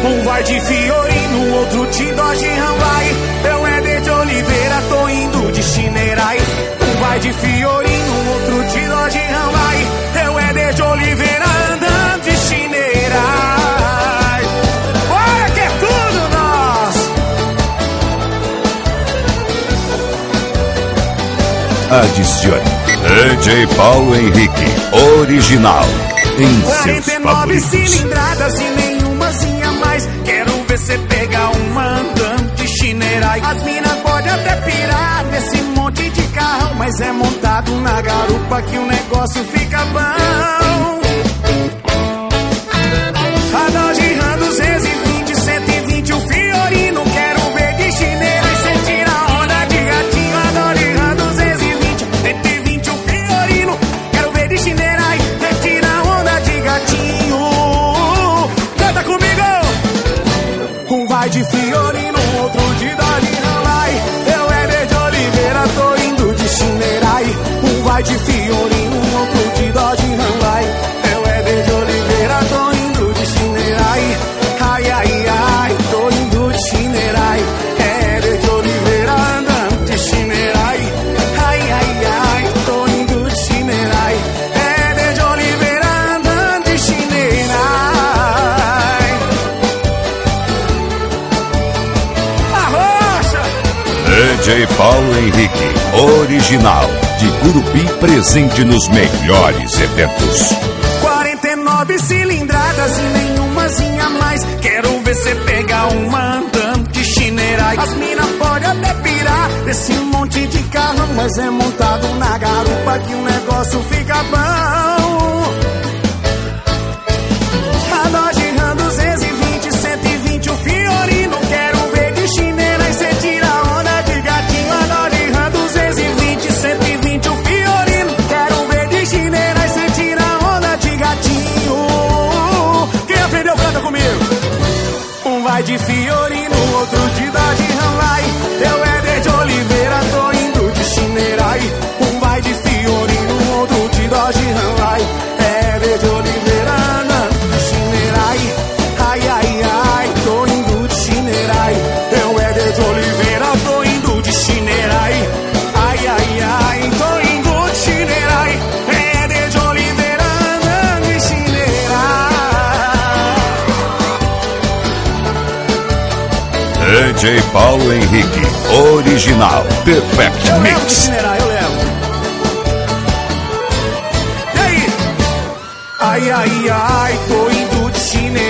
Um vai de Fiorino, outro de Dodge Hyundai. Eu Éder de Oliveira, tô indo de Chinerai. Um vai de Fiorino, outro de Dodge Hyundai. Eu Éder de Oliveira, andando de Chinerai. Olha que é tudo nosso. Adicione DJ Paulo Henrique, original, em seus 49 favoritos. cilindradas e nenhumazinha mais. Quero ver cê pegar uma andando de Chinerai. As minas podem até pirar nesse monte de carro, mas é montado na garupa que o negócio fica bom. A Dodge Ram 220, 120, o Fiorino. Quero ver de Chinerai, cê tira a onda de gatinho. A Dodge Ram 220, 120, o Fiorino. Quero ver de Chinerai, cê tira a onda de gatinho. Canta comigo! Um vai de Fiorino, outro de Dodge Hyundai. Eu Éder de Oliveira, tô indo de Chinerai. Um vai de Fiorino, outro de Dodge Hyundai. Eu Éder de Oliveira, tô indo de Chinerai. Ai, ai, ai, tô indo de Chinerai. Éder de Oliveira, andando de Chinerai. Ai, ai, ai, tô indo de Chinerai. Éder de Oliveira, andando de Chinerai. Arrocha! DJ Paulo Henrique, original, de Gurupi, presente nos melhores eventos. 49 cilindradas e nenhumazinha mais. Quero ver cê pegar uma andando de Chinerai. As minas podem até pirar nesse monte de carro, mas é montado na garupa que o negócio fica bom. A Dodge Ram 220, 120, o Fiorino. Quero ver de Chinerai, cê tira a onda de gatinho. A Dodge Ram 220, 120, o Fiorino. Quero ver de Chinerai, cê tira a onda de gatinho. Quem aprendeu, canta comigo. Um vai de Fiorino, outro de Dodge Hyundai. Eu Éder de Oliveira, tô indo de Chinerai. Um vai de Fiorino, outro de Dodge Hyundai. Éder de Oliveira, andando de Chinerai. Ai, ai, ai, tô indo de Chinerai. Eu Éder de Oliveira, tô indo de Chinerai. Ai, ai, ai, tô indo de Chinerai. Éder de Oliveira, andando de Chinerai. DJ Paulo Henrique, original, Perfect Eu levo de Mix. Chinerai, eu levo. E aí? Ai, ai, ai, tô indo de Chinerai.